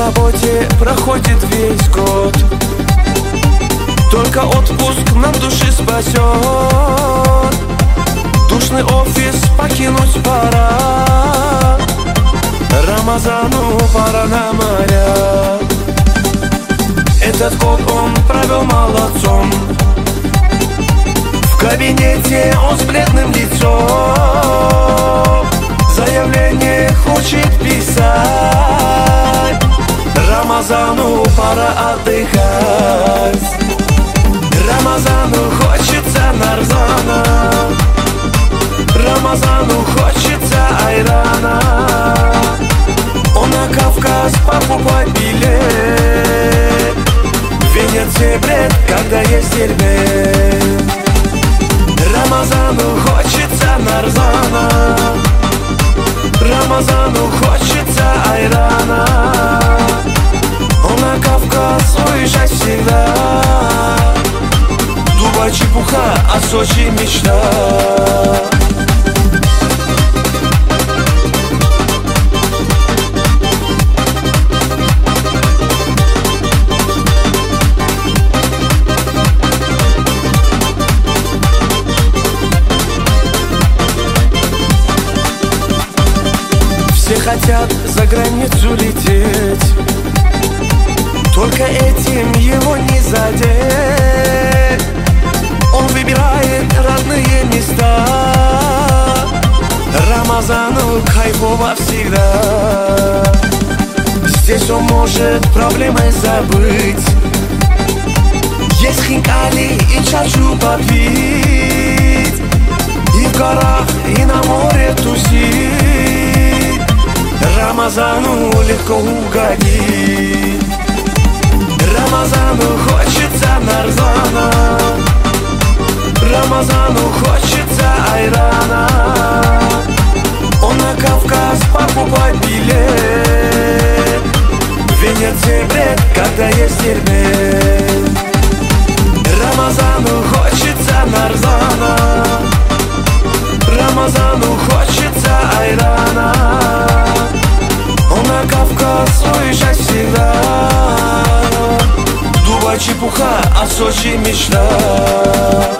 работе проходит весь год, только отпуск нам души спасет. Душный офис покинуть пора, Рамазану пора на моря. Этот год он провел молодцом, в кабинете он с бледным лицом. Заявление хочет писать, Рамазану пора отдыхать. Рамазану хочется нарзана, Рамазану хочется айрана. Он на Кавказ покупать билет, Венеция бред, когда есть дербет. Рамазану хочется нарзана, Рамазану хочется айрана. Он на Кавказ уезжать всегда, Дубай чепуха, а Сочи мечта. Все хотят за границу лететь, только этим его не задеть. Он выбирает родные места, Рамазану кайфово всегда. Здесь он может проблемы забыть, есть хинкали и чачу попить, и в горах, и на море тусить. Рамазану легко угодить. Рамазану хочется нарзана, Рамазану хочется айрана. Он на Кавказ покупать билет, Венеция бред, когда есть дербет. Рамазану хочется нарзана, Рамазану хочется айрана. Он на Кавказ уезжать всегда, Дубай чепуха, а Сочи мечта.